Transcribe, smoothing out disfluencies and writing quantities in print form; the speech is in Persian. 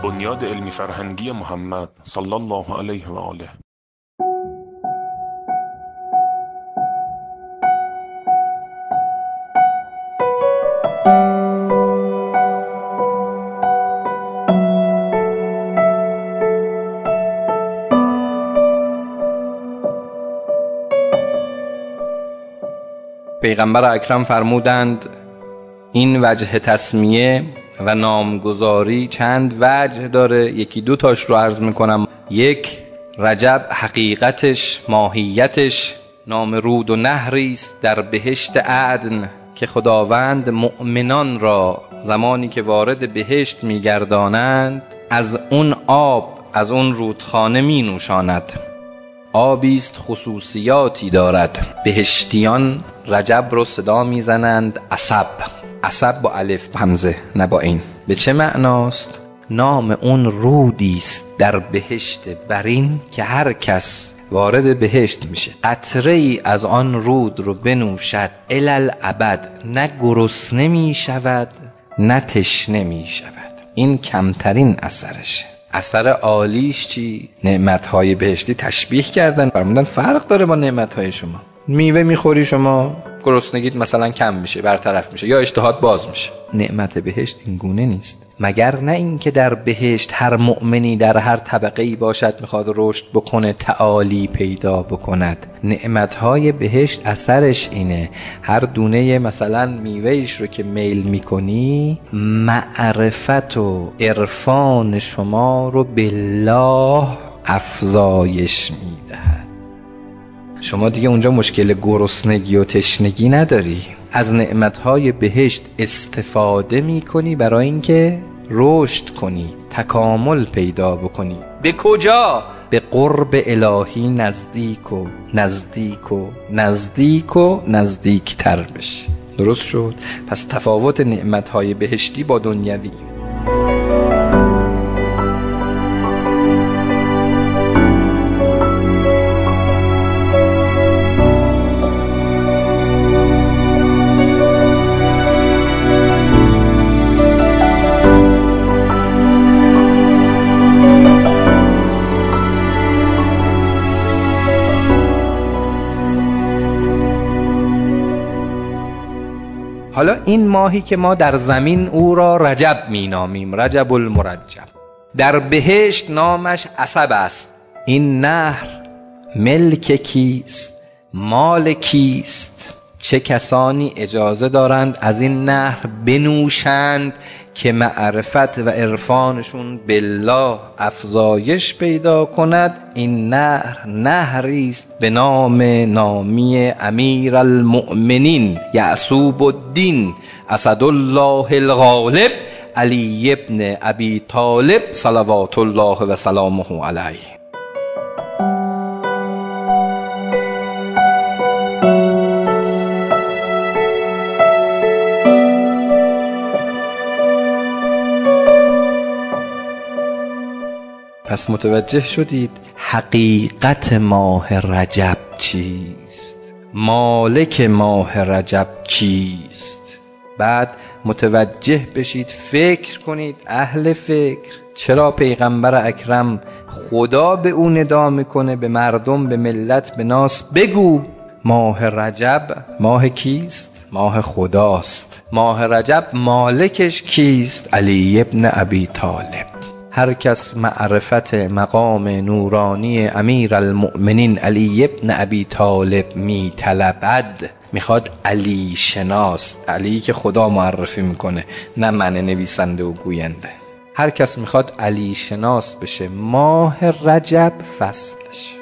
بنیاد علمی فرهنگی محمد صلی الله علیه و آله. پیغمبر اکرم فرمودند این وجه تسمیه و نامگذاری چند وجه داره، یکی دو تاش رو عرض میکنم. یک، رجب حقیقتش، ماهیتش نام رود و نهری است در بهشت عدن که خداوند مؤمنان را زمانی که وارد بهشت میگردانند از اون آب، از اون رودخانه می نوشاند. آبی است خصوصیاتی دارد. بهشتیان رجب رو صدا میزنند عصب. عصب با الف همزه، نه با این. به چه معناست؟ نام اون رودی است در بهشت برین که هر کس وارد بهشت میشه قطره ای از آن رود رو بنوشد الالابد، نه گرسنه میشود نه تشنه میشود. این کمترین اثرشه. اثر عالیش چی؟ نعمتهای بهشتی تشبیه کردن، فرمودن فرق داره با نعمتهای شما. میوه میخوری شما، گرسنگیت مثلا کم میشه، برطرف میشه، یا اشتهات باز میشه. نعمت بهشت این گونه نیست، مگر نه این که در بهشت هر مؤمنی در هر طبقه‌ای باشد میخواد رشد بکنه، تعالی پیدا بکند. نعمتهای بهشت اثرش اینه، هر دونه مثلا میوهش رو که میل میکنی معرفت و عرفان شما رو بالله افزایش میدهد. شما دیگه اونجا مشکل گرسنگی و تشنگی نداری، از نعمتهای بهشت استفاده میکنی برای اینکه رشد کنی، تکامل پیدا بکنی. به کجا؟ به قرب الهی نزدیک و نزدیک و نزدیک و نزدیکتر بشی. درست شد؟ پس تفاوت نعمتهای بهشتی با دنیوی. حالا این ماهی که ما در زمین او را رجب می نامیم، رجب المرجب، در بهشت نامش عصب است. این نهر ملک کیست؟ مال کیست؟ چه کسانی اجازه دارند از این نهر بنوشند که معرفت و عرفانشون بالله افزایش پیدا کند؟ این نهر نهری است به نام نامی امیر المؤمنین یعصوب الدین اسدالله الغالب علی ابن ابی طالب صلوات الله و سلامه علیه. پس متوجه شدید حقیقت ماه رجب چیست؟ مالک ماه رجب کیست؟ بعد متوجه بشید، فکر کنید. اهل فکر، چرا پیغمبر اکرم خدا به اون ندا میکنه، به مردم، به ملت، به ناس بگو ماه رجب ماه کیست؟ ماه خداست. ماه رجب مالکش کیست؟ علی ابن ابی طالب. هر کس معرفت مقام نورانی امیر المؤمنین علی ابن ابی طالب می طلبد، میخواد علی شناس، علی که خدا معرفی میکنه، نه من نویسنده و گوینده. هر کس میخواد علی شناس بشه، ماه رجب فصلش.